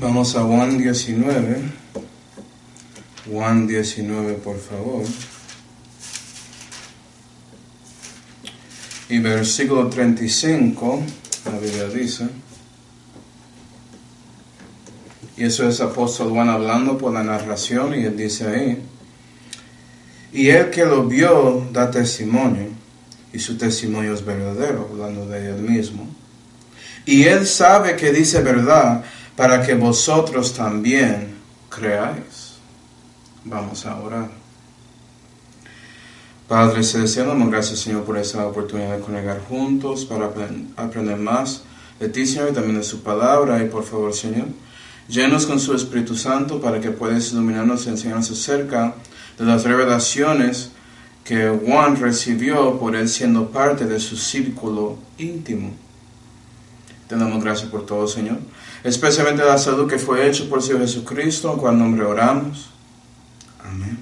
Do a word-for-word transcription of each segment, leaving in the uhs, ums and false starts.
Vamos a Juan diecinueve. Juan diecinueve, por favor. Y versículo treinta y cinco, la Biblia dice. Y eso es apóstol Juan hablando por la narración, y él dice ahí: y el que lo vio da testimonio, y su testimonio es verdadero, hablando de él mismo. Y él sabe que dice verdad, para que vosotros también creáis. Vamos a orar. Padre celestial, damos gracias, Señor, por esa oportunidad de congregar juntos para aprender más de ti, Señor, y también de su palabra. Y por favor, Señor, llénanos con su Espíritu Santo para que puedas iluminarnos y enseñarnos acerca de las revelaciones que Juan recibió por él siendo parte de su círculo íntimo. Te damos gracias por todo, Señor, especialmente la salud que fue hecho por el Señor Jesucristo, en cual nombre oramos. Amén.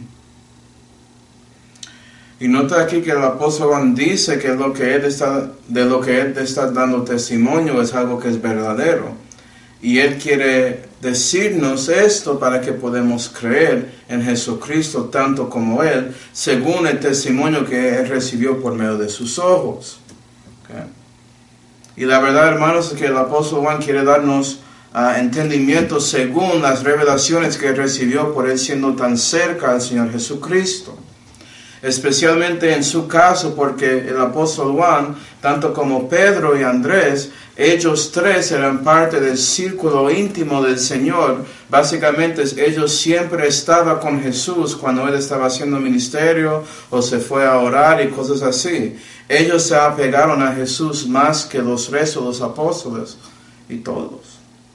Y nota aquí que el apóstol Juan dice que lo que él está, de lo que él está dando testimonio es algo que es verdadero. Y él quiere decirnos esto para que podamos creer en Jesucristo tanto como él, según el testimonio que él recibió por medio de sus ojos. Okay. Y la verdad, hermanos, es que el apóstol Juan quiere darnos uh, entendimiento según las revelaciones que él recibió por él siendo tan cerca al Señor Jesucristo. Especialmente en su caso, porque el apóstol Juan, tanto como Pedro y Andrés, ellos tres eran parte del círculo íntimo del Señor. Básicamente ellos siempre estaban con Jesús cuando Él estaba haciendo ministerio o se fue a orar y cosas así. Ellos se apegaron a Jesús más que los restos de los apóstoles y todos.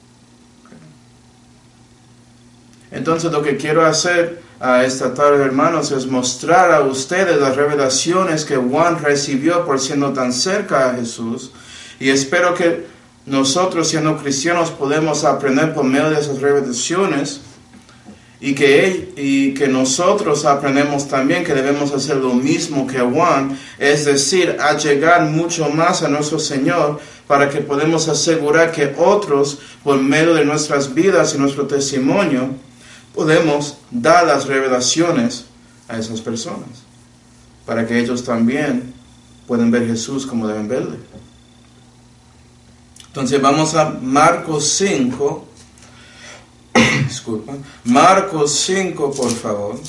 Entonces lo que quiero hacer a esta tarde, hermanos, es mostrar a ustedes las revelaciones que Juan recibió por siendo tan cerca a Jesús. Y espero que nosotros, siendo cristianos, podemos aprender por medio de esas revelaciones y que, él, y que nosotros aprendemos también que debemos hacer lo mismo que Juan, es decir, a llegar mucho más a nuestro Señor para que podamos asegurar que otros, por medio de nuestras vidas y nuestro testimonio, podemos dar las revelaciones a esas personas para que ellos también puedan ver a Jesús como deben verle. Entonces vamos a Marcos cinco. Disculpa. Marcos cinco, por favor.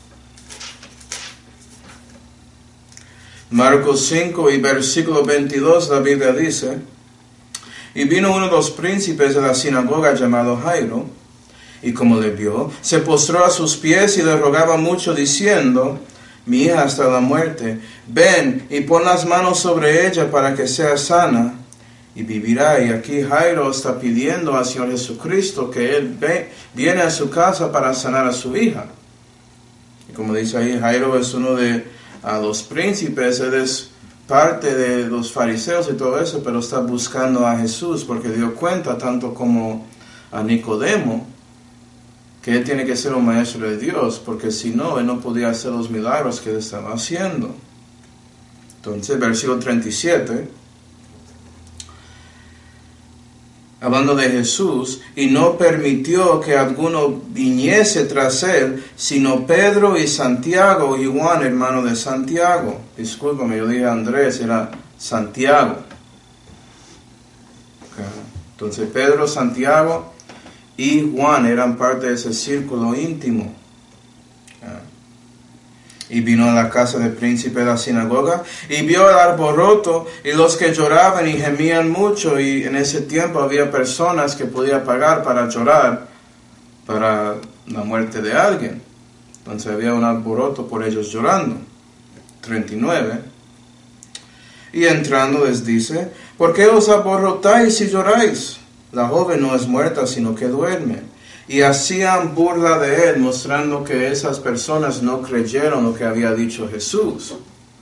Marcos cinco y versículo veintidós, la Biblia dice: y vino uno de los príncipes de la sinagoga llamado Jairo, y como le vio, se postró a sus pies y le rogaba mucho, diciendo: mi hija hasta la muerte, ven y pon las manos sobre ella para que sea sana y vivirá. Y aquí Jairo está pidiendo al Señor Jesucristo que Él ve, viene a su casa para sanar a su hija. Y como dice ahí, Jairo es uno de uh, los príncipes, él es parte de los fariseos y todo eso, pero está buscando a Jesús porque dio cuenta, tanto como a Nicodemo, que él tiene que ser un maestro de Dios, porque si no, él no podía hacer los milagros que él estaba haciendo. Entonces, versículo treinta y siete, hablando de Jesús, y no permitió que alguno viniese tras él, sino Pedro y Santiago y Juan, hermano de Santiago. Discúlpame, yo dije Andrés, era Santiago. Okay. Entonces, Pedro, Santiago y Juan eran parte de ese círculo íntimo. Y vino a la casa del príncipe de la sinagoga y vio el alboroto y los que lloraban y gemían mucho. Y en ese tiempo había personas que podían pagar para llorar para la muerte de alguien. Entonces había un alboroto por ellos llorando. treinta y nueve. Y entrando les dice: ¿por qué os alborotáis y lloráis? La joven no es muerta, sino que duerme. Y hacían burla de él, mostrando que esas personas no creyeron lo que había dicho Jesús.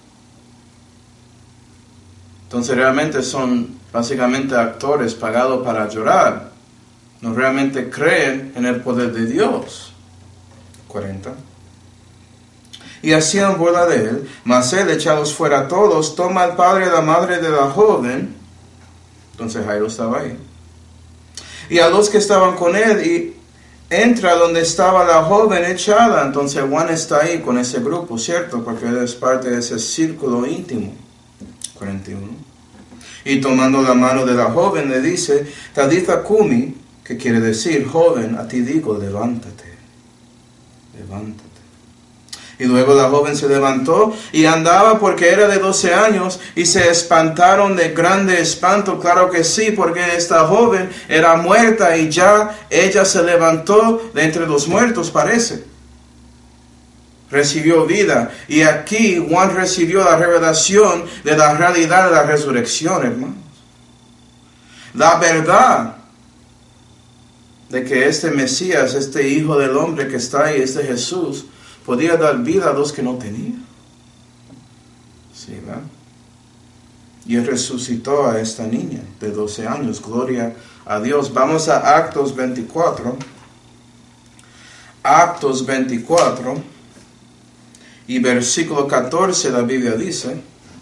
Entonces realmente son básicamente actores pagados para llorar. No realmente creen en el poder de Dios. cuarenta. Y hacían burla de él, mas él, echados fuera a todos, toma al padre y la madre de la joven. Entonces Jairo estaba ahí. y a los que estaban con él, y entra donde estaba la joven echada. Entonces Juan está ahí con ese grupo, ¿cierto? Porque él es parte de ese círculo íntimo. cuarenta y uno. Y tomando la mano de la joven le dice, Talitha cumi, que quiere decir, joven, a ti digo, levántate, levántate. Y luego la joven se levantó y andaba, porque era de doce años, y se espantaron de grande espanto. Claro que sí, porque esta joven era muerta y ya ella se levantó de entre los muertos, parece. Recibió vida. Y aquí Juan recibió la revelación de la realidad de la resurrección, hermanos. La verdad de que este Mesías, este Hijo del Hombre que está ahí, este Jesús, podía dar vida a los que no tenían. Sí, ¿verdad? Y él resucitó a esta niña de doce años. Gloria a Dios. Vamos a Actos veinticuatro. Actos veinticuatro. Y versículo catorce, la Biblia dice.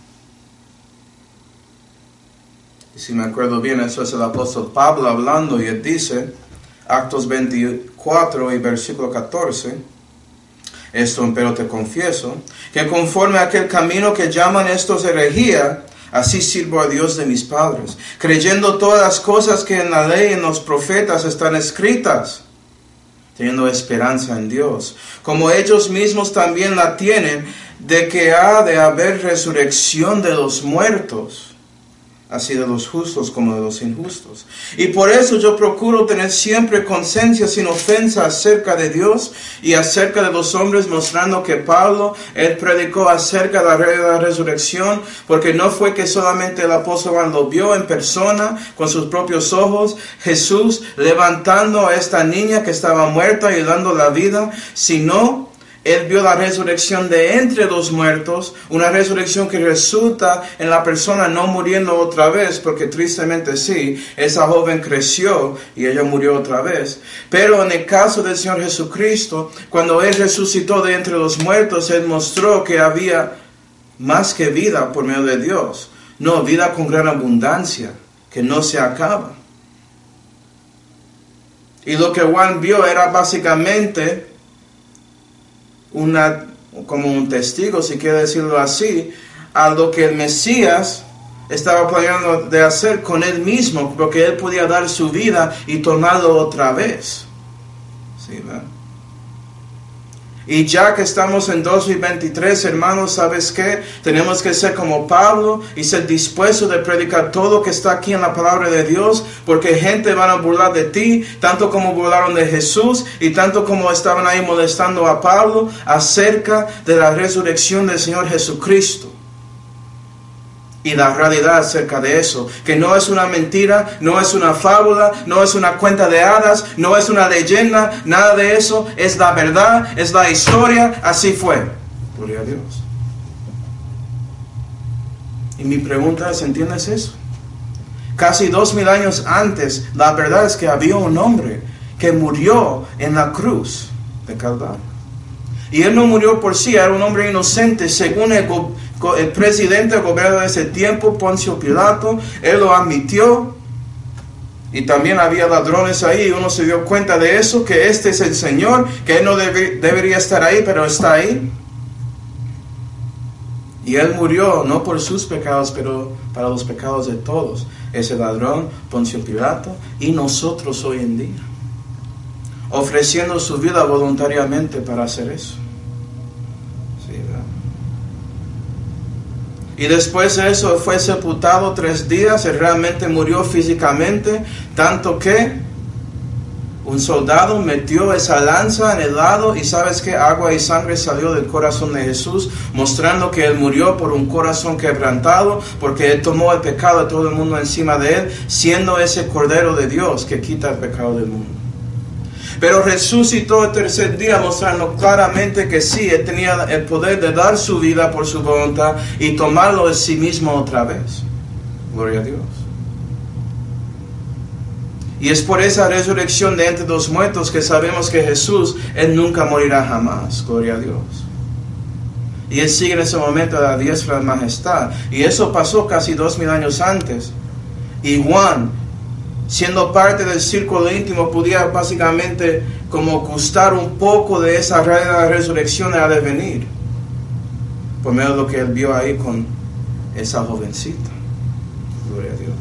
Y si me acuerdo bien, eso es el apóstol Pablo hablando. Y él dice, Actos veinticuatro y versículo catorce. Esto empero te confieso, que conforme a aquel camino que llaman estos herejía, así sirvo a Dios de mis padres, creyendo todas las cosas que en la ley y en los profetas están escritas, teniendo esperanza en Dios, como ellos mismos también la tienen, de que ha de haber resurrección de los muertos, así de los justos como de los injustos. Y por eso yo procuro tener siempre conciencia sin ofensa acerca de Dios y acerca de los hombres, mostrando que Pablo, él predicó acerca de la, de la resurrección, porque no fue que solamente el apóstol Juan lo vio en persona, con sus propios ojos, Jesús levantando a esta niña que estaba muerta y dando la vida, sino él vio la resurrección de entre los muertos, una resurrección que resulta en la persona no muriendo otra vez, porque tristemente sí, esa joven creció y ella murió otra vez. Pero en el caso del Señor Jesucristo, cuando Él resucitó de entre los muertos, Él mostró que había más que vida por medio de Dios. No, vida con gran abundancia, que no se acaba. Y lo que Juan vio era básicamente una, como un testigo, si quiere decirlo así, a lo que el Mesías estaba planeando de hacer con él mismo, porque él podía dar su vida y tomarlo otra vez. ¿Sí, verdad? Y ya que estamos en dos mil veintitrés, hermanos, ¿sabes qué? Tenemos que ser como Pablo y ser dispuestos de predicar todo lo que está aquí en la palabra de Dios, porque gente van a burlar de ti, tanto como burlaron de Jesús y tanto como estaban ahí molestando a Pablo acerca de la resurrección del Señor Jesucristo. Y la realidad acerca de eso, que no es una mentira, no es una fábula, no es una cuenta de hadas, no es una leyenda, nada de eso, es la verdad, es la historia, así fue. Gloria a Dios. Y mi pregunta es, ¿entiendes eso? Casi dos mil años antes, la verdad es que había un hombre que murió en la cruz de Calvario. Y él no murió por sí, era un hombre inocente, según el gobierno. El presidente del gobierno de ese tiempo, Poncio Pilato, él lo admitió. Y también había ladrones ahí, y uno se dio cuenta de eso, que este es el Señor, que él no debe, debería estar ahí, pero está ahí. Y él murió, no por sus pecados, pero para los pecados de todos. Ese ladrón, Poncio Pilato, y nosotros hoy en día, ofreciendo su vida voluntariamente para hacer eso. Y después de eso fue sepultado tres días, él realmente murió físicamente, tanto que un soldado metió esa lanza en el lado y sabes que agua y sangre salió del corazón de Jesús, mostrando que él murió por un corazón quebrantado, porque él tomó el pecado de todo el mundo encima de él, siendo ese Cordero de Dios que quita el pecado del mundo. Pero resucitó el tercer día, mostrando claramente que sí, él tenía el poder de dar su vida por su voluntad y tomarlo de sí mismo otra vez. Gloria a Dios. Y es por esa resurrección de entre los muertos que sabemos que Jesús, Él nunca morirá jamás. Gloria a Dios. Y Él sigue en ese momento a la diestra de majestad. Y eso pasó casi dos mil años antes. Y Juan siendo parte del círculo íntimo, podía básicamente como gustar un poco de esa realidad de la resurrección a devenir, por medio de lo que él vio ahí con esa jovencita. Gloria a Dios.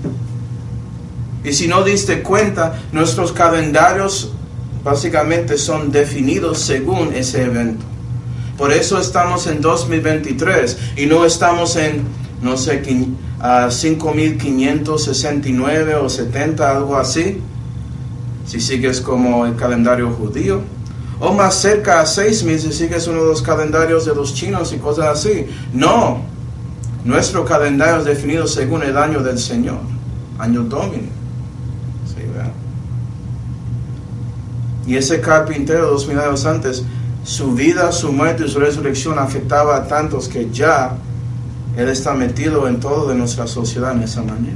Y si no diste cuenta, nuestros calendarios básicamente son definidos según ese evento. Por eso estamos en dos mil veintitrés y no estamos en, no sé, uh, cinco mil quinientos sesenta y nueve o setenta, algo así, si sigues como el calendario judío, o más cerca a seis mil si sigues uno de los calendarios de los chinos y cosas así. No, nuestro calendario es definido según el año del Señor, año Domini. ¿Sí, verdad? Y ese carpintero dos mil años antes, su vida, su muerte y su resurrección afectaba a tantos que ya él está metido en todo de nuestra sociedad en esa manera.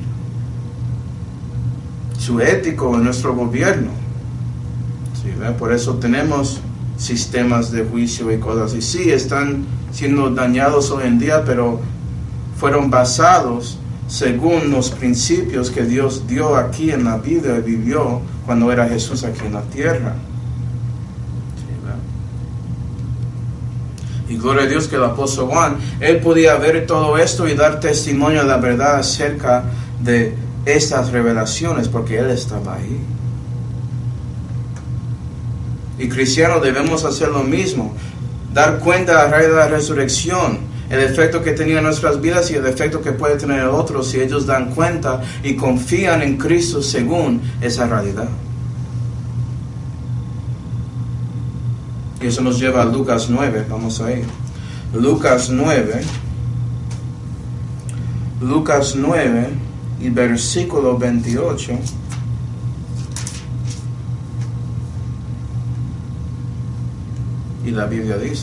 Su ético en nuestro gobierno. ¿Sí, ¿ve? Por eso tenemos sistemas de juicio y cosas así. Sí, están siendo dañados hoy en día, pero fueron basados según los principios que Dios dio aquí en la Biblia y vivió cuando era Jesús aquí en la tierra. Y gloria a Dios que el apóstol Juan, él podía ver todo esto y dar testimonio de la verdad acerca de estas revelaciones, porque él estaba ahí. Y cristianos debemos hacer lo mismo, dar cuenta de la realidad de la resurrección, el efecto que tenía en nuestras vidas y el efecto que puede tener en otros si ellos dan cuenta y confían en Cristo según esa realidad. Y eso nos lleva a Lucas nueve, vamos a ir. Lucas nueve, Lucas nueve y versículo veintiocho. Y la Biblia dice: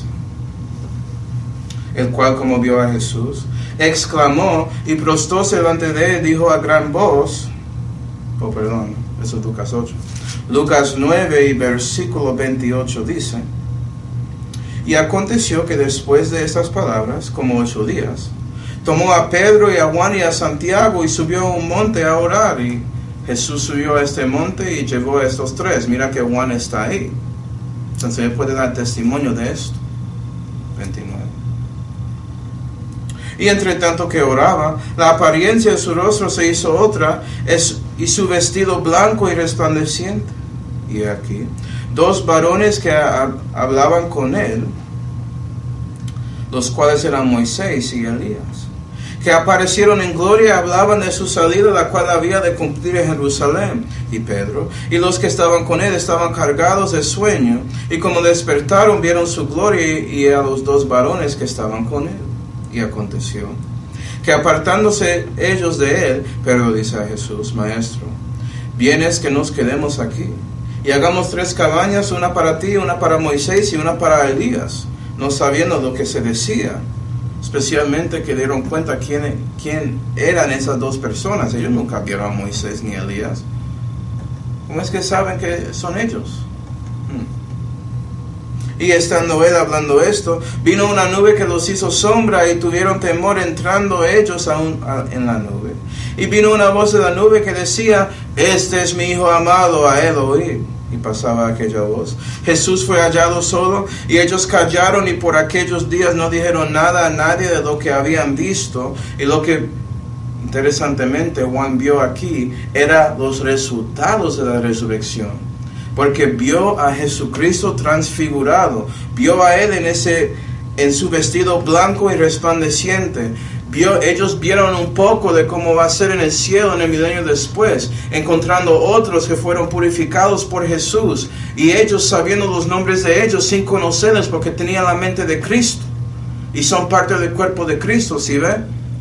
el cual, como vio a Jesús, exclamó y prostóse delante de él, dijo a gran voz, oh perdón, eso es Lucas ocho. Lucas nueve y versículo veintiocho dice: y aconteció que después de estas palabras, como ocho días, tomó a Pedro y a Juan y a Santiago y subió a un monte a orar. Y Jesús subió a este monte y llevó a estos tres. Mira que Juan está ahí. Entonces él puede dar testimonio de esto. veintinueve. Y entre tanto que oraba, la apariencia de su rostro se hizo otra, es, y su vestido blanco y resplandeciente. Y aquí, dos varones que a, hablaban con él, los cuales eran Moisés y Elías, que aparecieron en gloria y hablaban de su salida, la cual había de cumplir en Jerusalén. Y Pedro y los que estaban con él estaban cargados de sueño, y como despertaron vieron su gloria y, y a los dos varones que estaban con él. Y aconteció que apartándose ellos de él, Pedro dice a Jesús: Maestro, ¿vienes que nos quedemos aquí? Y hagamos tres cabañas, una para ti, una para Moisés y una para Elías, no sabiendo lo que se decía. Especialmente que dieron cuenta quién, quién eran esas dos personas. Ellos nunca vieron a Moisés ni a Elías. ¿Cómo es que saben que son ellos? Hmm. Y estando él hablando esto, vino una nube que los hizo sombra y tuvieron temor entrando ellos aún en la nube. Y vino una voz de la nube que decía: este es mi hijo amado, a él oíd. Y pasaba aquella voz. Jesús fue hallado solo, y ellos callaron, y por aquellos días no dijeron nada a nadie de lo que habían visto. Y lo que interesantemente Juan vio aquí era los resultados de la resurrección, porque vio a Jesucristo transfigurado, vio a él en ese en su vestido blanco y resplandeciente. Vio, ellos vieron un poco de cómo va a ser en el cielo en el milenio después, encontrando otros que fueron purificados por Jesús, y ellos sabiendo los nombres de ellos sin conocerles, porque tenían la mente de Cristo y son parte del cuerpo de Cristo, ¿sí ve?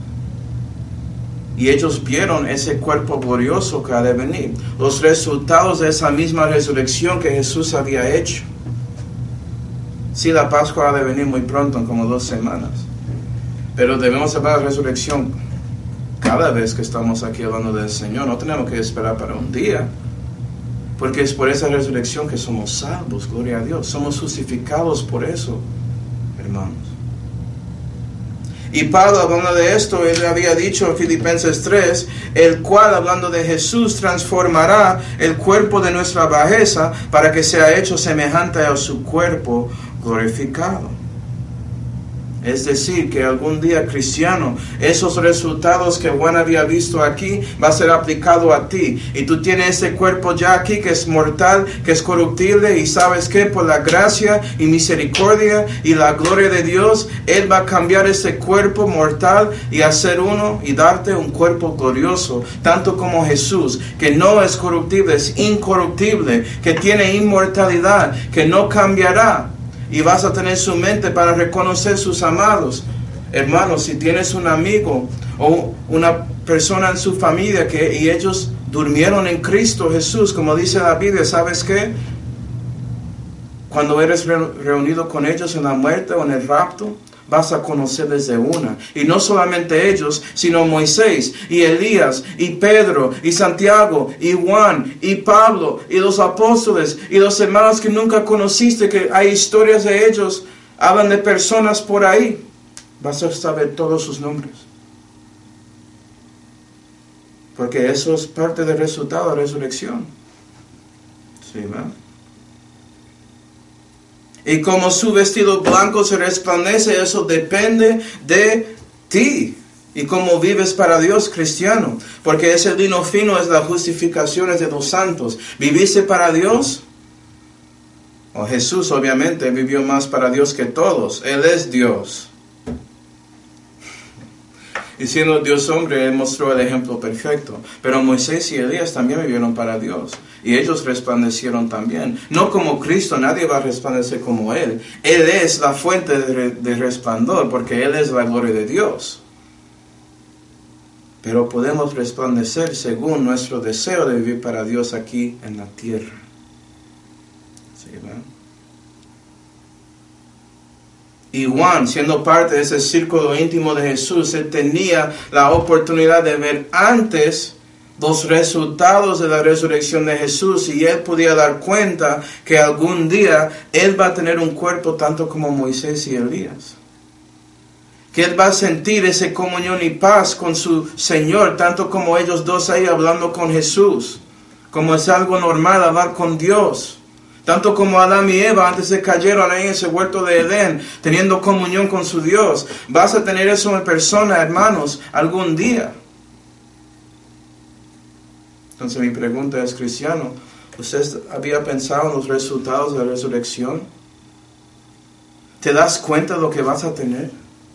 Y ellos vieron ese cuerpo glorioso que ha de venir, los resultados de esa misma resurrección que Jesús había hecho. Sí, la Pascua ha de venir muy pronto, en como dos semanas. Pero debemos hablar de la resurrección cada vez que estamos aquí hablando del Señor. No tenemos que esperar para un día, porque es por esa resurrección que somos salvos, gloria a Dios. Somos justificados por eso, hermanos. Y Pablo, hablando de esto, él había dicho en Filipenses tres, el cual, hablando de Jesús, transformará el cuerpo de nuestra bajeza para que sea hecho semejante a su cuerpo glorificado. Es decir, que algún día, cristiano, esos resultados que Juan había visto aquí va a ser aplicado a ti. Y tú tienes ese cuerpo ya aquí que es mortal, que es corruptible, y sabes que por la gracia y misericordia y la gloria de Dios, Él va a cambiar ese cuerpo mortal y hacer uno y darte un cuerpo glorioso, tanto como Jesús, que no es corruptible, es incorruptible, que tiene inmortalidad, que no cambiará. Y vas a tener su mente para reconocer sus amados. Hermanos, si tienes un amigo o una persona en su familia que y ellos durmieron en Cristo Jesús, como dice la Biblia, ¿sabes qué? Cuando eres reunido con ellos en la muerte o en el rapto, vas a conocer desde una. Y no solamente ellos, sino Moisés, y Elías, y Pedro, y Santiago, y Juan, y Pablo, y los apóstoles, y los hermanos que nunca conociste, que hay historias de ellos, hablan de personas por ahí. Vas a saber todos sus nombres. Porque eso es parte del resultado de la resurrección. ¿Sí, ¿verdad? Y como su vestido blanco se resplandece, eso depende de ti. Y cómo vives para Dios, cristiano. Porque ese lino fino es la justificación de los santos. ¿Viviste para Dios? O Jesús obviamente vivió más para Dios que todos. Él es Dios. Y siendo Dios hombre, Él mostró el ejemplo perfecto. Pero Moisés y Elías también vivieron para Dios. Y ellos resplandecieron también. No como Cristo, nadie va a resplandecer como Él. Él es la fuente de, de resplandor, porque Él es la gloria de Dios. Pero podemos resplandecer según nuestro deseo de vivir para Dios aquí en la tierra. ¿Sí, ¿verdad? Y Juan, siendo parte de ese círculo íntimo de Jesús, él tenía la oportunidad de ver antes los resultados de la resurrección de Jesús, y él podía dar cuenta que algún día él va a tener un cuerpo tanto como Moisés y Elías. Que él va a sentir esa comunión y paz con su Señor, tanto como ellos dos ahí hablando con Jesús. Como es algo normal hablar con Dios. Tanto como Adán y Eva antes se cayeron ahí en ese huerto de Edén, teniendo comunión con su Dios. Vas a tener eso en persona, hermanos, algún día. Entonces mi pregunta es, cristiano, ¿usted había pensado en los resultados de la resurrección? ¿Te das cuenta de lo que vas a tener?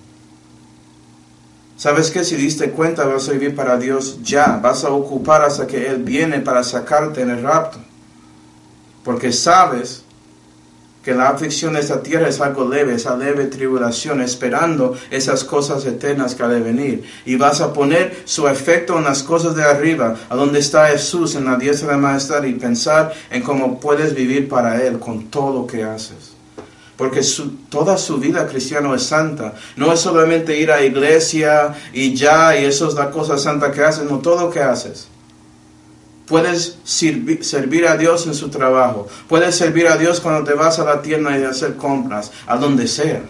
¿Sabes qué? Si diste cuenta, vas a vivir para Dios ya. Vas a ocupar hasta que Él viene para sacarte en el rapto. Porque sabes que la aflicción de esta tierra es algo leve, esa leve tribulación, esperando esas cosas eternas que ha de venir. Y vas a poner su efecto en las cosas de arriba, a donde está Jesús en la diestra de majestad, y pensar en cómo puedes vivir para Él con todo lo que haces. Porque su, toda su vida cristiana es santa. No es solamente ir a iglesia y ya, y eso es la cosa santa que haces, no, todo lo que haces. Puedes servir, servir a Dios en su trabajo. Puedes servir a Dios cuando te vas a la tienda y hacer compras, a donde sea.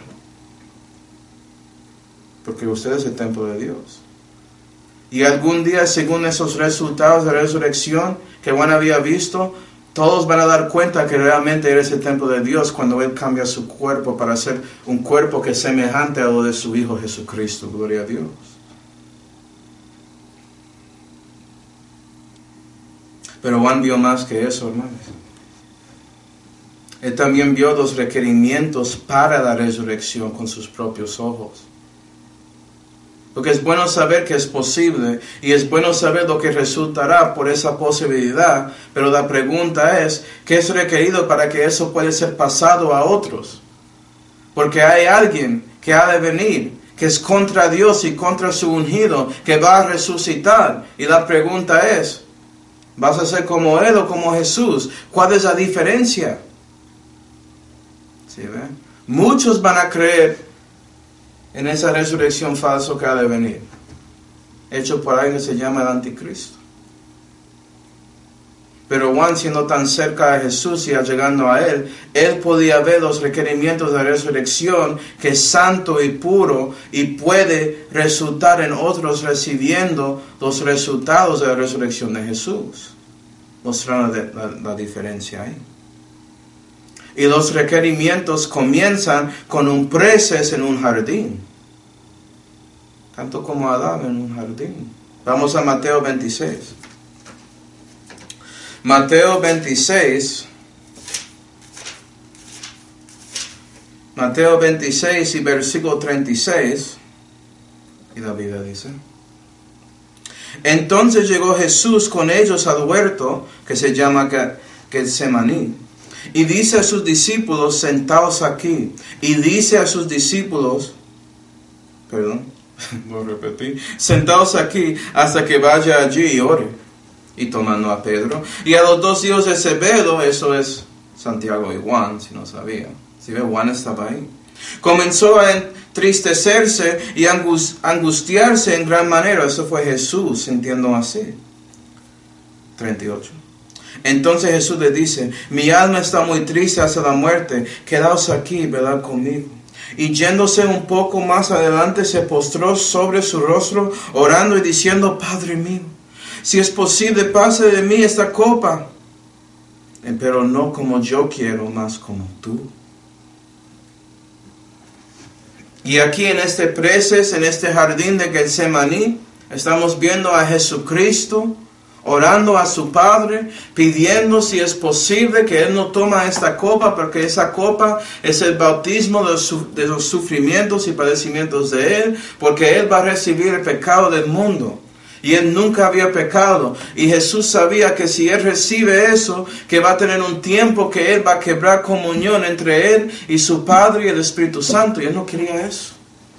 Porque usted es el templo de Dios. Y algún día, según esos resultados de la resurrección que Juan había visto, todos van a dar cuenta que realmente eres el templo de Dios cuando Él cambia su cuerpo para ser un cuerpo que es semejante a lo de su Hijo Jesucristo. Gloria a Dios. Pero Juan vio más que eso, hermanos. Él también vio los requerimientos para la resurrección con sus propios ojos. Porque es bueno saber que es posible y es bueno saber lo que resultará por esa posibilidad. Pero la pregunta es, ¿qué es requerido para que eso pueda ser pasado a otros? Porque hay alguien que ha de venir, que es contra Dios y contra su ungido, que va a resucitar. Y la pregunta es, ¿vas a ser como Él o como Jesús? ¿Cuál es la diferencia? ¿Sí, ven? Muchos van a creer en esa resurrección falsa que ha de venir, hecho por alguien que se llama el anticristo. Pero Juan, siendo tan cerca de Jesús y llegando a él, él podía ver los requerimientos de la resurrección, que es santo y puro, y puede resultar en otros recibiendo los resultados de la resurrección de Jesús. Mostrando la, la, la diferencia ahí. Y los requerimientos comienzan con un preces en un jardín. Tanto como Adán en un jardín. Vamos a Mateo veintiséis. Mateo veintiséis. Mateo veintiséis y versículo treinta y seis. Y la Biblia dice: entonces llegó Jesús con ellos al huerto, que se llama Getsemaní, y dice a sus discípulos: sentaos aquí. Y dice a sus discípulos, perdón, lo repetí, sentaos aquí hasta que vaya allí y ore. Y tomando a Pedro y a los dos hijos de Zebedeo, eso es Santiago y Juan, si no sabía. Si ve, Juan estaba ahí. Comenzó a entristecerse y angustiarse en gran manera. Eso fue Jesús sintiendo así. treinta y ocho. Entonces Jesús le dice: mi alma está muy triste hasta la muerte, quedaos aquí y velad conmigo. Y yéndose un poco más adelante, se postró sobre su rostro, orando y diciendo: Padre mío, si es posible, pase de mí esta copa, pero no como yo quiero, más como tú. Y aquí en este preces, en este jardín de Getsemaní, estamos viendo a Jesucristo orando a su Padre, pidiendo si es posible que Él no toma esta copa, porque esa copa es el bautismo de los, de los sufrimientos y padecimientos de Él, porque Él va a recibir el pecado del mundo. Y Él nunca había pecado. Y Jesús sabía que si Él recibe eso, que va a tener un tiempo que Él va a quebrar comunión entre Él y su Padre y el Espíritu Santo. Y Él no quería eso.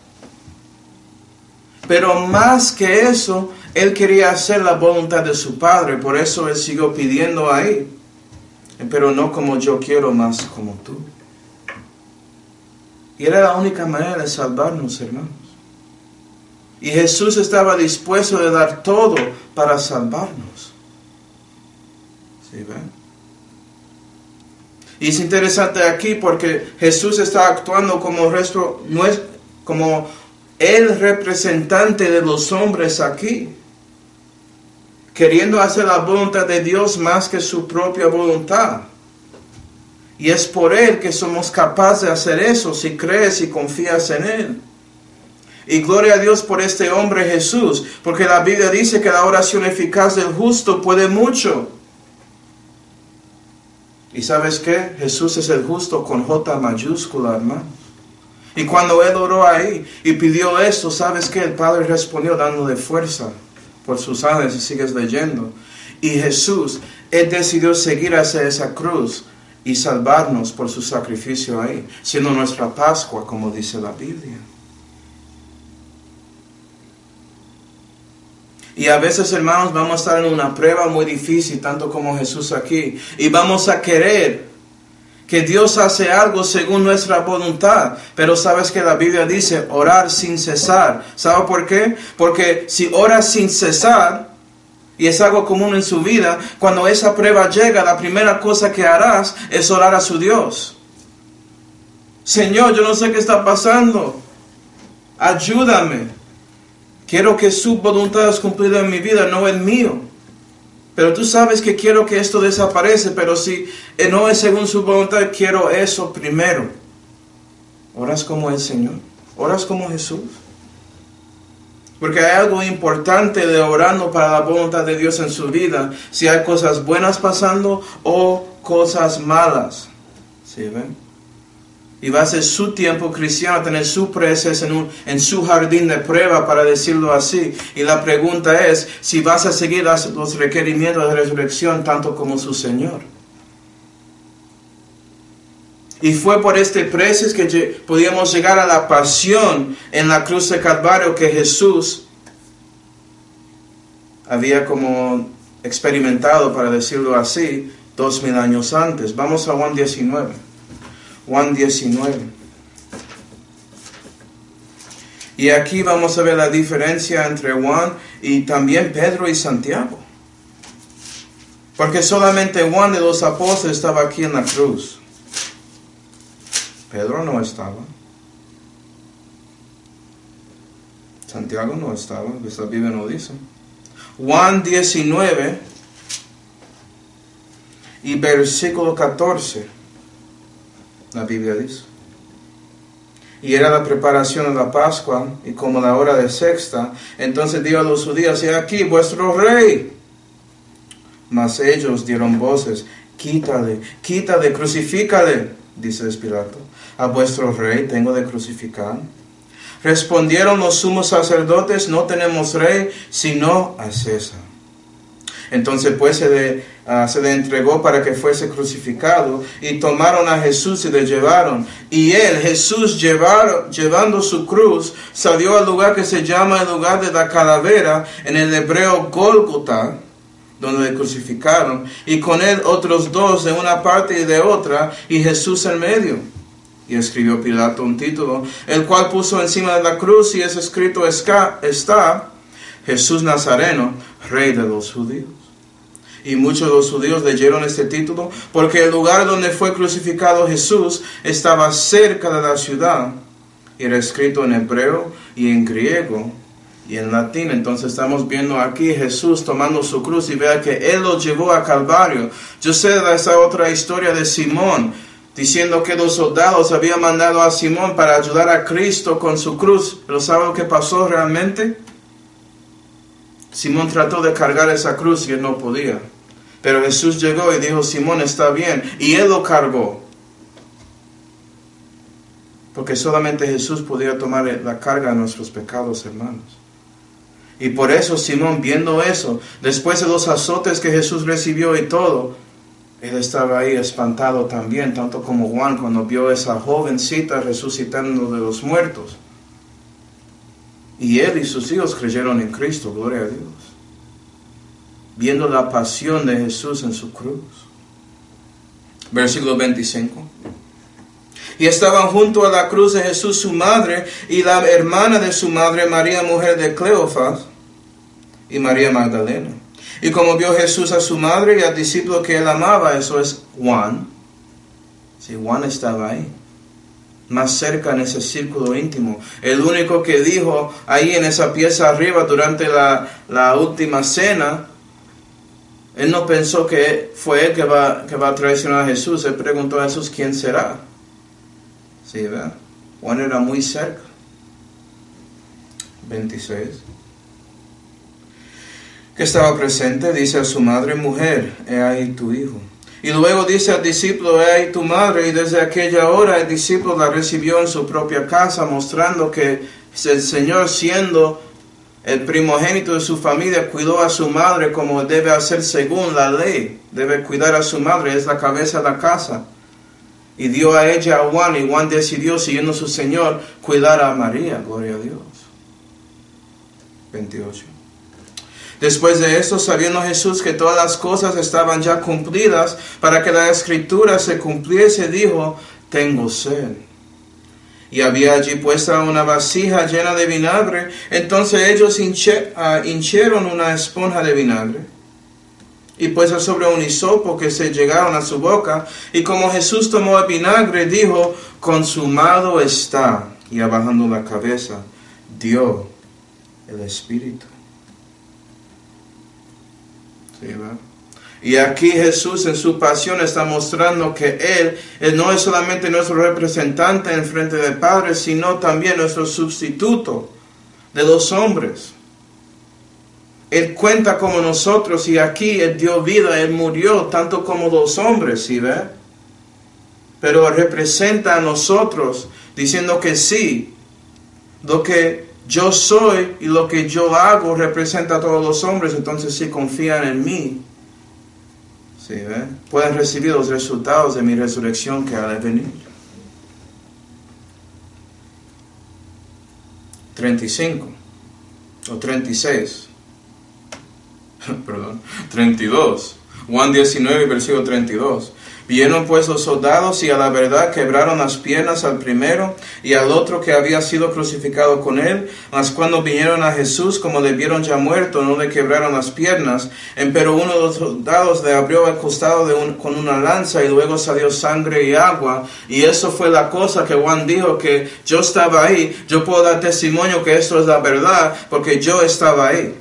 Pero más que eso, Él quería hacer la voluntad de su Padre. Por eso Él siguió pidiendo ahí: pero no como yo quiero, más como tú. Y era la única manera de salvarnos, hermanos. Y Jesús estaba dispuesto a dar todo para salvarnos. ¿Sí ven? Y es interesante aquí porque Jesús está actuando como, resto, no es, como el representante de los hombres aquí, queriendo hacer la voluntad de Dios más que su propia voluntad. Y es por Él que somos capaces de hacer eso, si crees y confías en Él. Y gloria a Dios por este hombre Jesús, porque la Biblia dice que la oración eficaz del justo puede mucho. ¿Y sabes qué? Jesús es el justo con J mayúscula, hermano. Y cuando Él oró ahí y pidió esto, ¿sabes qué? El Padre respondió dándole fuerza por sus ángeles, y sigues leyendo. Y Jesús, Él decidió seguir hacia esa cruz y salvarnos por su sacrificio ahí, siendo nuestra Pascua, como dice la Biblia. Y a veces, hermanos, vamos a estar en una prueba muy difícil, tanto como Jesús aquí. Y vamos a querer que Dios hace algo según nuestra voluntad. Pero sabes que la Biblia dice orar sin cesar. ¿Sabe por qué? Porque si oras sin cesar, y es algo común en su vida, cuando esa prueba llega, la primera cosa que harás es orar a su Dios. Señor, yo no sé qué está pasando. Ayúdame. Quiero que su voluntad es cumplida en mi vida, no el mío. Pero tú sabes que quiero que esto desaparezca, pero si no es según su voluntad, quiero eso primero. Oras como el Señor, oras como Jesús. Porque hay algo importante de orando para la voluntad de Dios en su vida, si hay cosas buenas pasando o cosas malas. ¿Sí ven? Y va a ser su tiempo cristiano, tener su presencia en, un, en su jardín de prueba, para decirlo así. Y la pregunta es, si vas a seguir las, los requerimientos de resurrección tanto como su Señor. Y fue por este preces que podíamos llegar a la pasión en la cruz de Calvario, que Jesús había como experimentado, para decirlo así, dos mil años antes. Vamos a Juan diecinueve. Juan diecinueve. Y aquí vamos a ver la diferencia entre Juan y también Pedro y Santiago. Porque solamente Juan de los apóstoles estaba aquí en la cruz. Pedro no estaba. Santiago no estaba, la Biblia no dice. Juan diecinueve y versículo catorce, la Biblia dice. Y era la preparación de la Pascua, y como la hora de sexta, entonces dijo a los judíos: he aquí vuestro rey. Mas ellos dieron voces: quítale, quítale, crucifícale. Dice Pilato: a vuestro rey tengo de crucificar. Respondieron los sumos sacerdotes: no tenemos rey sino a César. Entonces pues se le, uh, se le entregó para que fuese crucificado, y tomaron a Jesús y le llevaron. Y él, Jesús, llevar, llevando su cruz, salió al lugar que se llama el lugar de la calavera, en el hebreo Gólgota, donde le crucificaron, y con él otros dos de una parte y de otra, y Jesús en medio. Y escribió Pilato un título, el cual puso encima de la cruz, y es escrito está: Jesús Nazareno, Rey de los judíos. Y muchos de los judíos leyeron este título, porque el lugar donde fue crucificado Jesús estaba cerca de la ciudad. Y era escrito en hebreo y en griego y en latín. Entonces estamos viendo aquí Jesús tomando su cruz, y vea que Él lo llevó a Calvario. Yo sé de esa otra historia de Simón, diciendo que los soldados habían mandado a Simón para ayudar a Cristo con su cruz. Pero ¿sabe lo que pasó realmente? Simón trató de cargar esa cruz y él no podía. Pero Jesús llegó y dijo: Simón, está bien. Y él lo cargó. Porque solamente Jesús podía tomar la carga de nuestros pecados, hermanos. Y por eso Simón, viendo eso, después de los azotes que Jesús recibió y todo, él estaba ahí espantado también, tanto como Juan cuando vio a esa jovencita resucitando de los muertos. Y él y sus hijos creyeron en Cristo, gloria a Dios, viendo la pasión de Jesús en su cruz. Versículo veinticinco. Y estaban junto a la cruz de Jesús su madre y la hermana de su madre, María, mujer de Cleofas, y María Magdalena. Y como vio Jesús a su madre y al discípulo que él amaba, eso es Juan. Sí, Juan estaba ahí, más cerca en ese círculo íntimo. El único que dijo ahí en esa pieza arriba durante la, la última cena, él no pensó que fue él que va, que va a traicionar a Jesús. Él preguntó a Jesús: ¿quién será? Sí, ¿verdad? Juan era muy cerca. veintiséis. Que estaba presente, dice a su madre: mujer, he ahí tu hijo. Y luego dice al discípulo: he ahí tu madre. Y desde aquella hora el discípulo la recibió en su propia casa, mostrando que el Señor, siendo el primogénito de su familia, cuidó a su madre como debe hacer según la ley. Debe cuidar a su madre, es la cabeza de la casa. Y dio a ella a Juan, y Juan decidió, siguiendo a su Señor, cuidar a María. Gloria a Dios. veintiocho. Después de esto, sabiendo Jesús que todas las cosas estaban ya cumplidas, para que la Escritura se cumpliese, dijo: tengo sed. Y había allí puesta una vasija llena de vinagre. Entonces ellos hinche, uh, hinchieron una esponja de vinagre, y puesta sobre un hisopo, que se llegaron a su boca. Y como Jesús tomó el vinagre, dijo: consumado está. Y abajando la cabeza, dio el Espíritu. Sí, ¿verdad? Y aquí Jesús en su pasión está mostrando que Él, Él no es solamente nuestro representante en frente del Padre, sino también nuestro sustituto de los hombres. Él cuenta como nosotros, y aquí Él dio vida, Él murió tanto como los hombres, ¿sí ve? Pero Él representa a nosotros, diciendo que sí, lo que yo soy y lo que yo hago representa a todos los hombres. Entonces, si confían en mí, ¿sí ve? Pueden recibir los resultados de mi resurrección que ha de venir. treinta y cinco o treinta y seis. Perdón, treinta y dos. Juan diecinueve, versículo treinta y dos. Vinieron pues los soldados y a la verdad quebraron las piernas al primero y al otro que había sido crucificado con él. Mas cuando vinieron a Jesús, como le vieron ya muerto, no le quebraron las piernas. Empero uno de los soldados le abrió el costado de un, con una lanza y luego salió sangre y agua. Y eso fue la cosa que Juan dijo, que yo estaba ahí. Yo puedo dar testimonio que esto es la verdad porque yo estaba ahí.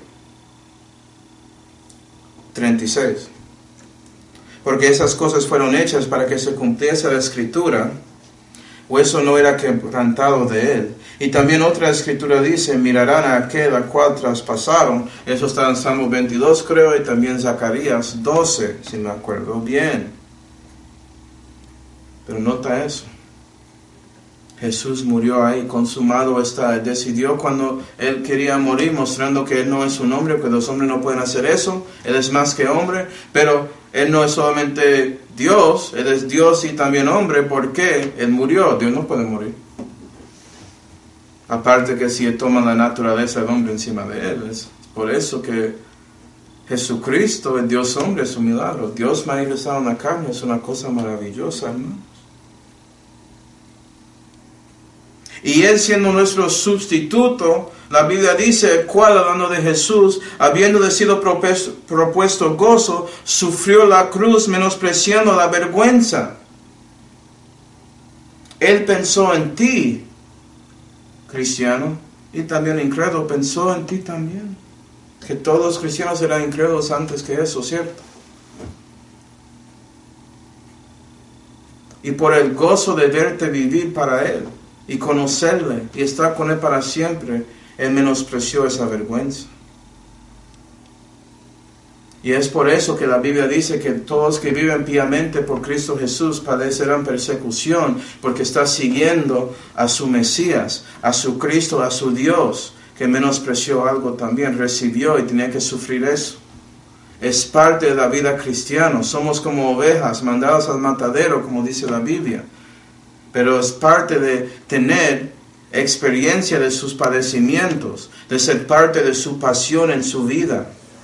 treinta y seis. Porque esas cosas fueron hechas para que se cumpliese la escritura, o eso no era quebrantado de él. Y también otra escritura dice, mirarán a aquel a cual traspasaron. Eso está en Salmo veintidós, creo, y también Zacarías doce, si me acuerdo bien. Pero nota eso. Jesús murió ahí, consumado está. Él decidió cuando él quería morir, mostrando que él no es un hombre, que los hombres no pueden hacer eso. Él es más que hombre, pero él no es solamente Dios, él es Dios y también hombre. ¿Por qué? Él murió, Dios no puede morir. Aparte que si él toma la naturaleza del hombre encima de él, es por eso que Jesucristo, el Dios hombre, es un milagro. Dios manifestado en la carne es una cosa maravillosa, ¿no? Y él siendo nuestro sustituto, la Biblia dice, el cual, hablando de Jesús, habiéndole sido propuesto, propuesto gozo, sufrió la cruz, menospreciando la vergüenza. Él pensó en ti, cristiano, y también incrédulo, pensó en ti también. Que todos los cristianos eran incrédulos antes que eso, ¿cierto? Y por el gozo de verte vivir para él, y conocerle y estar con él para siempre, él menospreció esa vergüenza. Y es por eso que la Biblia dice que todos que viven piamente por Cristo Jesús padecerán persecución, porque está siguiendo a su Mesías, a su Cristo, a su Dios, que menospreció algo también, recibió y tenía que sufrir eso. Es parte de la vida cristiana. Somos como ovejas mandadas al matadero, como dice la Biblia. Pero es parte de tener experiencia de sus padecimientos, de ser parte de su pasión en su vida.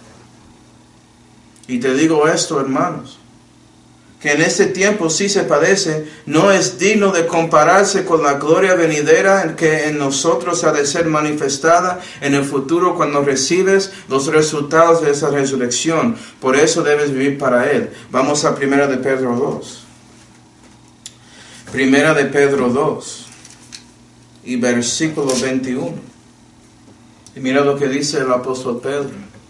Y te digo esto, hermanos, que en este tiempo sí se padece, no es digno de compararse con la gloria venidera que en nosotros ha de ser manifestada en el futuro cuando recibes los resultados de esa resurrección. Por eso debes vivir para Él. Vamos a Primera de Pedro dos. Primera de Pedro dos y versículo veintiuno. Y mira lo que dice el apóstol Pedro.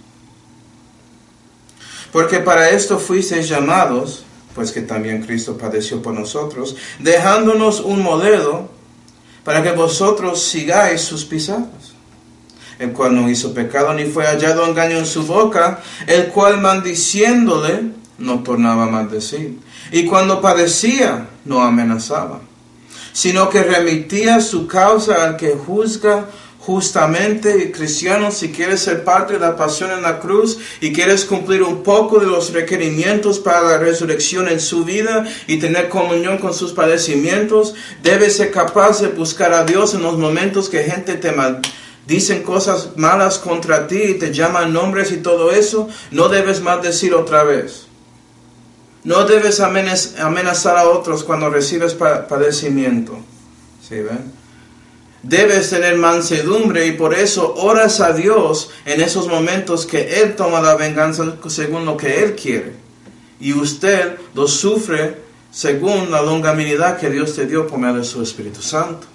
Porque para esto fuisteis llamados, pues que también Cristo padeció por nosotros, dejándonos un modelo para que vosotros sigáis sus pisadas. El cual no hizo pecado ni fue hallado engaño en su boca, el cual maldiciéndole no tornaba a maldecir. Y cuando padecía, no amenazaba, sino que remitía su causa al que juzga justamente. Cristianos, si quieres ser parte de la pasión en la cruz y quieres cumplir un poco de los requerimientos para la resurrección en su vida y tener comunión con sus padecimientos, debes ser capaz de buscar a Dios en los momentos que gente te mal dicen cosas malas contra ti y te llaman nombres y todo eso. No debes maldecir otra vez. No debes amenazar a otros cuando recibes padecimiento. ¿Sí ven? Debes tener mansedumbre y por eso oras a Dios en esos momentos que Él toma la venganza según lo que Él quiere. Y usted lo sufre según la longanimidad que Dios te dio por medio de su Espíritu Santo.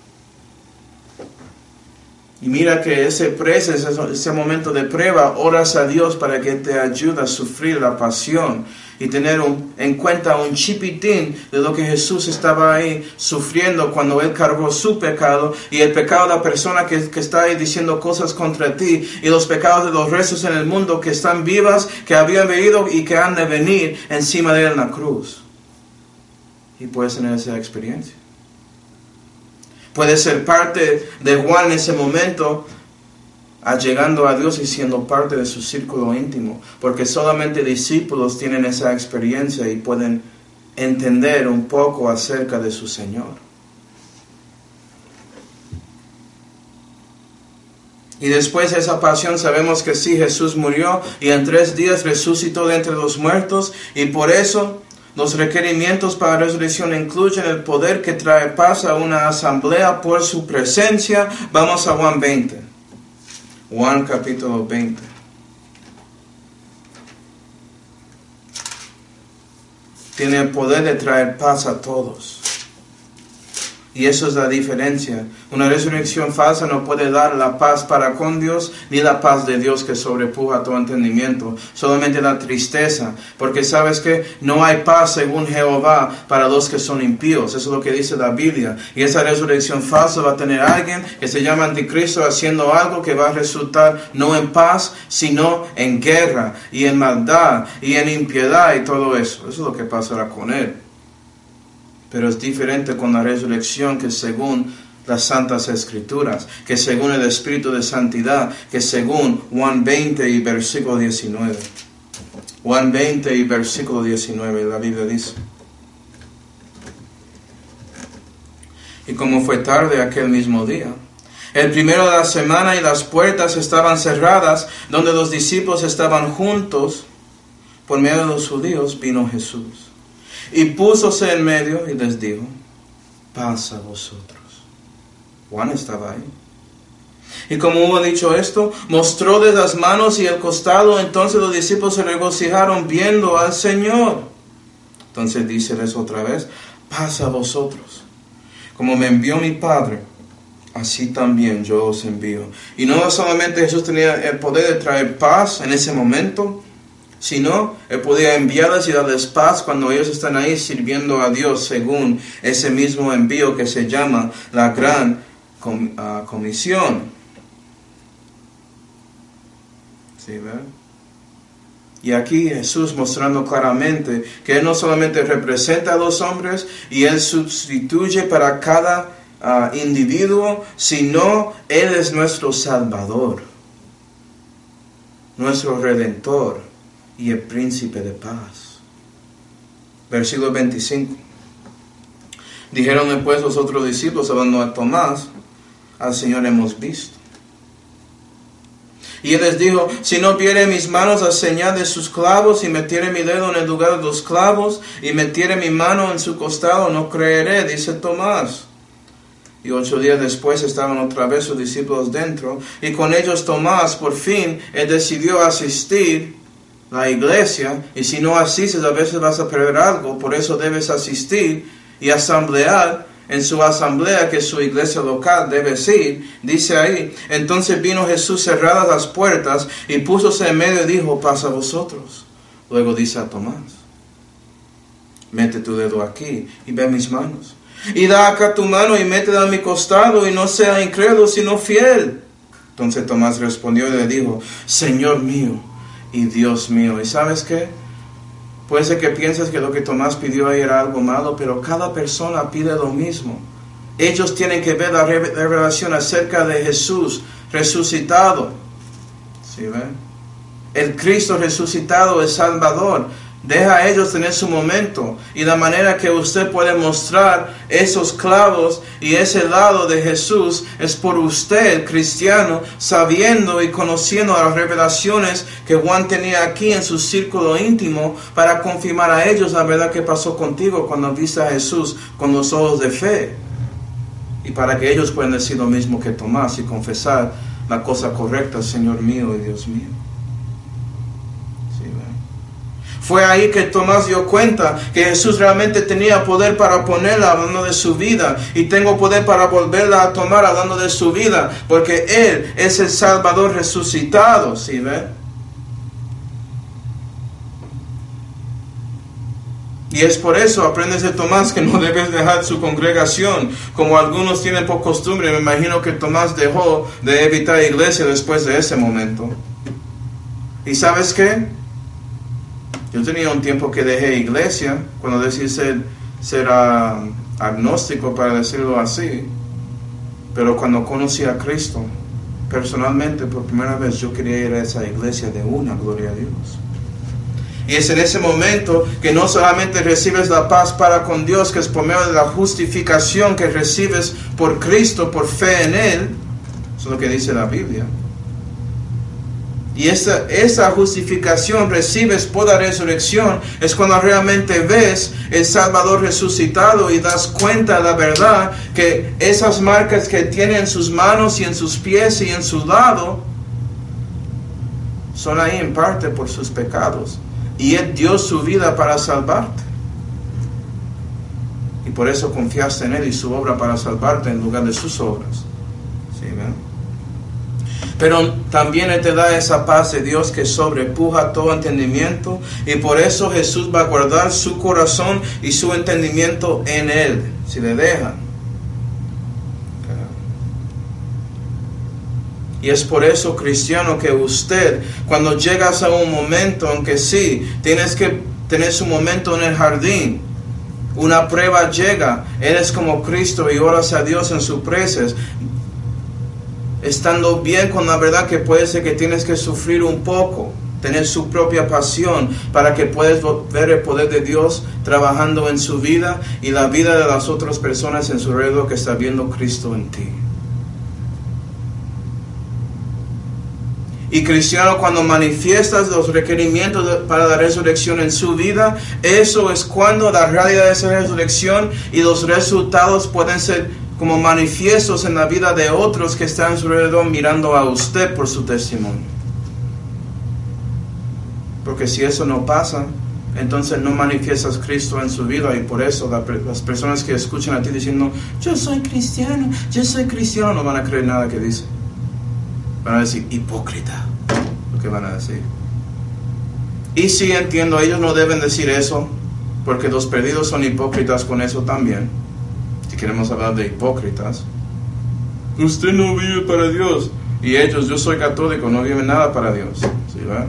Y mira que ese, presa, ese, ese momento de prueba, oras a Dios para que te ayude a sufrir la pasión y tener un, en cuenta un chipitín de lo que Jesús estaba ahí sufriendo cuando Él cargó su pecado y el pecado de la persona que, que está ahí diciendo cosas contra ti y los pecados de los restos en el mundo que están vivas, que habían venido y que han de venir encima de Él en la cruz. Y puedes tener esa experiencia. Puede ser parte de Juan en ese momento, allegando a Dios y siendo parte de su círculo íntimo, porque solamente discípulos tienen esa experiencia y pueden entender un poco acerca de su Señor. Y después de esa pasión sabemos que sí, Jesús murió y en tres días resucitó de entre los muertos, y por eso Los requerimientos para la resurrección incluyen el poder que trae paz a una asamblea por su presencia. Vamos a Juan veinte. Juan capítulo veinte. Tiene el poder de traer paz a todos. Y eso es la diferencia. Una resurrección falsa no puede dar la paz para con Dios, ni la paz de Dios que sobrepuja todo entendimiento. Solamente la tristeza. Porque sabes que no hay paz según Jehová para los que son impíos. Eso es lo que dice la Biblia. Y esa resurrección falsa va a tener a alguien que se llama Anticristo haciendo algo que va a resultar no en paz, sino en guerra, y en maldad, y en impiedad, y todo eso. Eso es lo que pasará con él. Pero es diferente con la resurrección, que según las Santas Escrituras, que según el Espíritu de Santidad, que según Juan veinte y versículo diecinueve. Juan veinte y versículo diecinueve, la Biblia dice: y como fue tarde aquel mismo día, el primero de la semana, y las puertas estaban cerradas, donde los discípulos estaban juntos, por medio de los judíos, vino Jesús. Y púsose en medio y les dijo: paz a vosotros. Juan estaba ahí. Y como hubo dicho esto, mostró de las manos y el costado. Entonces los discípulos se regocijaron viendo al Señor. Entonces díceles otra vez: paz a vosotros. Como me envió mi Padre, así también yo os envío. Y no solamente Jesús tenía el poder de traer paz en ese momento, sino Él podía enviarles y darles paz cuando ellos están ahí sirviendo a Dios, según ese mismo envío que se llama la Gran Com- uh, Comisión. ¿Sí, ven? Y aquí Jesús mostrando claramente que Él no solamente representa a los hombres y Él sustituye para cada uh, individuo, sino Él es nuestro Salvador, nuestro Redentor y el príncipe de paz. Versículo veinticinco. Dijeron después los otros discípulos, hablando a Tomás: al Señor hemos visto. Y él les dijo: si no viere mis manos la señal de sus clavos, y metiere mi dedo en el lugar de los clavos, y metiere mi mano en su costado, no creeré, dice Tomás. Y ocho días después estaban otra vez sus discípulos dentro, y con ellos Tomás. Por fin él decidió asistir la iglesia, y si no asistes a veces vas a perder algo. Por eso debes asistir y asamblear en su asamblea, que su iglesia local debe ir. Dice ahí: entonces vino Jesús cerradas las puertas, y púsose en medio y dijo: paz a vosotros. Luego dice a Tomás: mete tu dedo aquí y ve mis manos, y da acá tu mano y métela en mi costado, y no sea incrédulo sino fiel. Entonces Tomás respondió y le dijo: Señor mío y Dios mío. ¿Y sabes qué? Puede ser que pienses que lo que Tomás pidió ahí era algo malo, pero cada persona pide lo mismo. Ellos tienen que ver la revelación acerca de Jesús resucitado. ¿Sí ven? El Cristo resucitado es Salvador. Deja a ellos tener su momento. Y la manera que usted puede mostrar esos clavos y ese lado de Jesús es por usted, cristiano, sabiendo y conociendo las revelaciones que Juan tenía aquí en su círculo íntimo, para confirmar a ellos la verdad que pasó contigo cuando viste a Jesús con los ojos de fe. Y para que ellos puedan decir lo mismo que Tomás y confesar la cosa correcta: Señor mío y Dios mío. Fue ahí que Tomás dio cuenta que Jesús realmente tenía poder para ponerla, hablando de su vida. Y tengo poder para volverla a tomar, hablando de su vida. Porque Él es el Salvador resucitado. ¿Sí ven? Y es por eso, aprendes de Tomás, que no debes dejar su congregación, como algunos tienen por costumbre. Me imagino que Tomás dejó de evitar iglesia después de ese momento. ¿Y sabes qué? Yo tenía un tiempo que dejé iglesia, cuando decidí ser, ser uh, agnóstico, para decirlo así. Pero cuando conocí a Cristo, personalmente, por primera vez, yo quería ir a esa iglesia de una, gloria a Dios. Y es en ese momento que no solamente recibes la paz para con Dios, que es por medio de la justificación que recibes por Cristo, por fe en Él. Eso es lo que dice la Biblia. Y esa, esa justificación recibes por la resurrección. Es cuando realmente ves el Salvador resucitado y das cuenta de la verdad que esas marcas que tiene en sus manos y en sus pies y en su lado son ahí en parte por sus pecados. Y Él dio su vida para salvarte. Y por eso confiaste en Él y su obra para salvarte en lugar de sus obras. ¿Sí, ven? Pero también Él te da esa paz de Dios que sobrepuja todo entendimiento. Y por eso Jesús va a guardar su corazón y su entendimiento en Él, si le dejan. Y es por eso, cristiano, que usted, cuando llegas a un momento en que sí, tienes que tener su momento en el jardín, una prueba llega, eres como Cristo y oras a Dios en su presencia, estando bien con la verdad que puede ser que tienes que sufrir un poco, tener su propia pasión para que puedas ver el poder de Dios trabajando en su vida y la vida de las otras personas en su alrededor que está viendo Cristo en ti. Y cristiano, cuando manifiestas los requerimientos de, para la resurrección en su vida, eso es cuando la realidad de esa resurrección y los resultados pueden ser como manifiestos en la vida de otros que están a su alrededor mirando a usted por su testimonio. Porque si eso no pasa, entonces no manifiestas Cristo en su vida, y por eso la, las personas que escuchan a ti diciendo, yo soy cristiano, yo soy cristiano, no van a creer nada que dice. Van a decir, hipócrita, lo que van a decir. Y sí entiendo, ellos no deben decir eso, porque los perdidos son hipócritas con eso también. Si queremos hablar de hipócritas, usted no vive para Dios. Y ellos, yo soy católico, no viven nada para Dios. ¿Sí, va?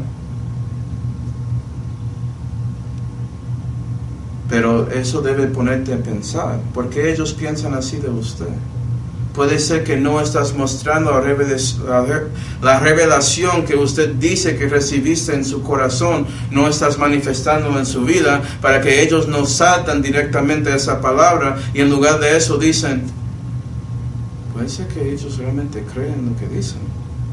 Pero eso debe ponerte a pensar, ¿por qué ellos piensan así de usted? Puede ser que no estás mostrando la revelación que usted dice que recibiste en su corazón, no estás manifestando en su vida, para que ellos no saltan directamente a esa palabra y en lugar de eso dicen, puede ser que ellos realmente creen lo que dicen.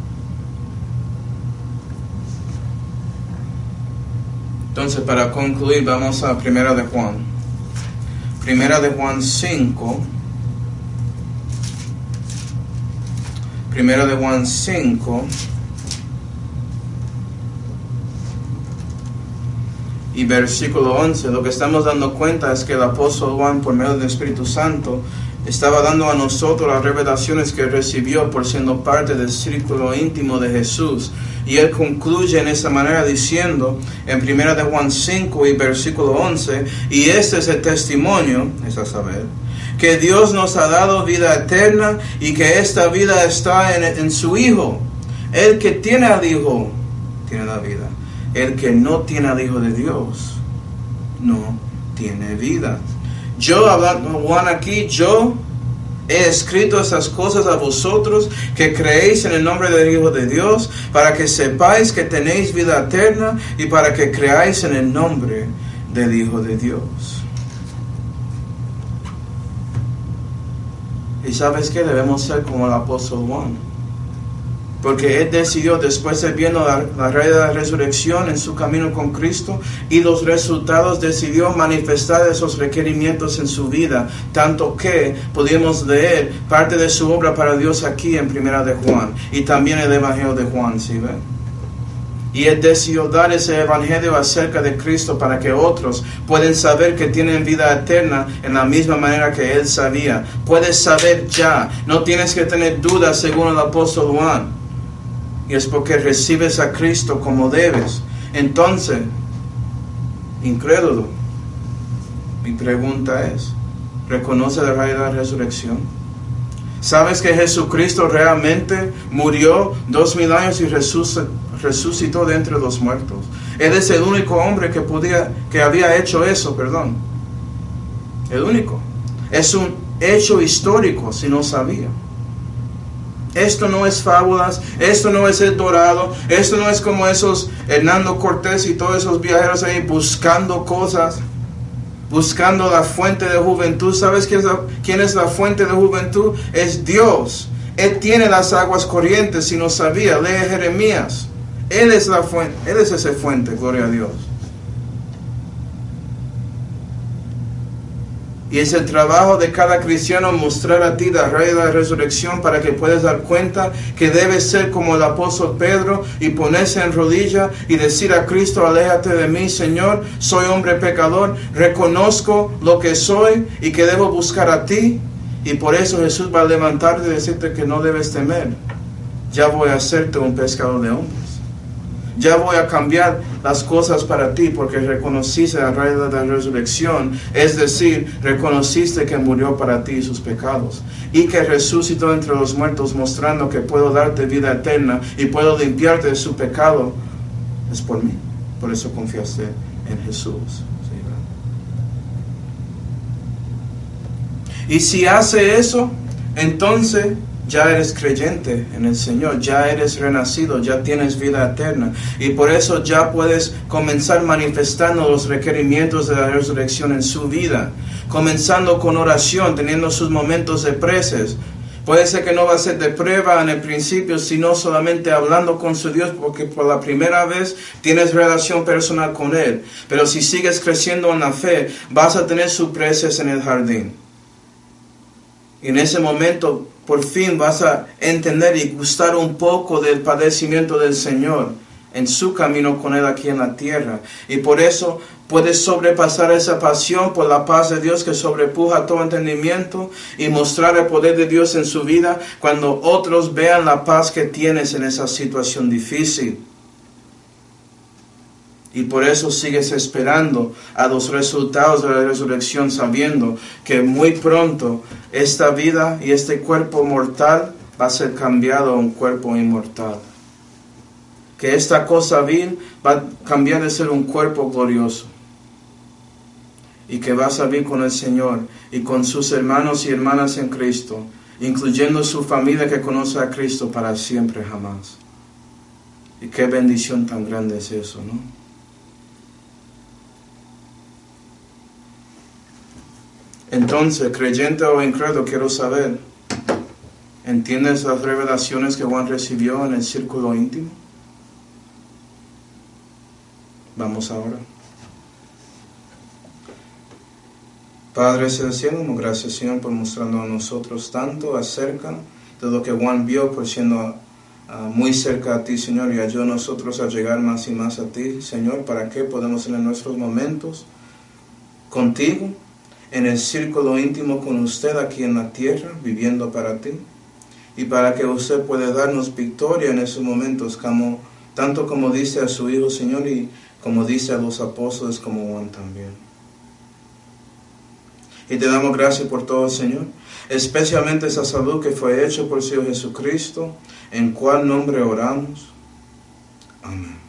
Entonces, para concluir, vamos a Primera de Juan. Primera de Juan cinco. Primera de Juan cinco y versículo once. Lo que estamos dando cuenta es que el apóstol Juan, por medio del Espíritu Santo, estaba dando a nosotros las revelaciones que recibió por siendo parte del círculo íntimo de Jesús. Y él concluye en esa manera diciendo en Primera de Juan cinco y versículo once, y este es el testimonio, es a saber, que Dios nos ha dado vida eterna y que esta vida está en, en su Hijo. El que tiene al Hijo tiene la vida. El que no tiene al Hijo de Dios no tiene vida. Yo, hablando Juan aquí, yo he escrito estas cosas a vosotros que creéis en el nombre del Hijo de Dios, para que sepáis que tenéis vida eterna y para que creáis en el nombre del Hijo de Dios. Y sabes que debemos ser como el apóstol Juan, porque él decidió, después de viendo la, la realidad de la resurrección en su camino con Cristo y los resultados, decidió manifestar esos requerimientos en su vida, tanto que pudimos leer parte de su obra para Dios aquí en Primera de Juan y también el Evangelio de Juan, ¿sí ven? Y él decidió dar ese evangelio acerca de Cristo para que otros puedan saber que tienen vida eterna en la misma manera que él sabía. Puedes saber ya, no tienes que tener dudas según el apóstol Juan. Y es porque recibes a Cristo como debes. Entonces, incrédulo, mi pregunta es, ¿reconoce la realidad de la resurrección? ¿Sabes que Jesucristo realmente murió dos mil años y resucitó? resucitó de entre los muertos? Él es el único hombre que podía, que había hecho eso, perdón. El único. Es un hecho histórico, si no sabía. Esto no es fábulas, esto no es el Dorado, esto no es como esos Hernando Cortés y todos esos viajeros ahí buscando cosas, buscando la fuente de juventud. ¿Sabes quién es la, quién es la fuente de juventud? Es Dios. Él tiene las aguas corrientes, si no sabía, lee Jeremías. Él es la fuente, Él es esa fuente, gloria a Dios. Y es el trabajo de cada cristiano mostrar a ti la realidad de la resurrección para que puedas dar cuenta que debes ser como el apóstol Pedro y ponerse en rodilla y decir a Cristo, aléjate de mí, Señor, soy hombre pecador, reconozco lo que soy y que debo buscar a ti. Y por eso Jesús va a levantarte y decirte que no debes temer. Ya voy a hacerte un pescador de hombres. Ya voy a cambiar las cosas para ti porque reconociste la realidad de la resurrección. Es decir, reconociste que murió para ti sus pecados y que resucitó entre los muertos, mostrando que puedo darte vida eterna y puedo limpiarte de su pecado. Es por mí. Por eso confiaste en Jesús. ¿Sí? Y si hace eso, entonces ya eres creyente en el Señor, ya eres renacido, ya tienes vida eterna. Y por eso ya puedes comenzar manifestando los requerimientos de la resurrección en su vida. Comenzando con oración, teniendo sus momentos de preces. Puede ser que no va a ser de prueba en el principio, sino solamente hablando con su Dios, porque por la primera vez tienes relación personal con Él. Pero si sigues creciendo en la fe, vas a tener sus preces en el jardín. Y en ese momento, por fin vas a entender y gustar un poco del padecimiento del Señor en su camino con Él aquí en la tierra. Y por eso puedes sobrepasar esa pasión por la paz de Dios que sobrepuja todo entendimiento y mostrar el poder de Dios en su vida cuando otros vean la paz que tienes en esa situación difícil. Y por eso sigues esperando a los resultados de la resurrección, sabiendo que muy pronto esta vida y este cuerpo mortal va a ser cambiado a un cuerpo inmortal. Que esta cosa vil va a cambiar de ser un cuerpo glorioso. Y que vas a vivir con el Señor y con sus hermanos y hermanas en Cristo, incluyendo su familia que conoce a Cristo para siempre jamás. Y qué bendición tan grande es eso, ¿no? Entonces, creyente o incrédulo, quiero saber, ¿entiendes las revelaciones que Juan recibió en el círculo íntimo? Vamos ahora. Padre celestial, gracias Señor por mostrando a nosotros tanto acerca de lo que Juan vio, por siendo uh, muy cerca a ti, Señor, y ayuda a nosotros a llegar más y más a ti, Señor, para que podamos tener nuestros momentos contigo, en el círculo íntimo con usted aquí en la tierra, viviendo para ti, y para que usted pueda darnos victoria en esos momentos, como, tanto como dice a su Hijo, Señor, y como dice a los apóstoles, como Juan también. Y te damos gracias por todo, Señor, especialmente esa salud que fue hecha por el Señor Jesucristo, en cual nombre oramos. Amén.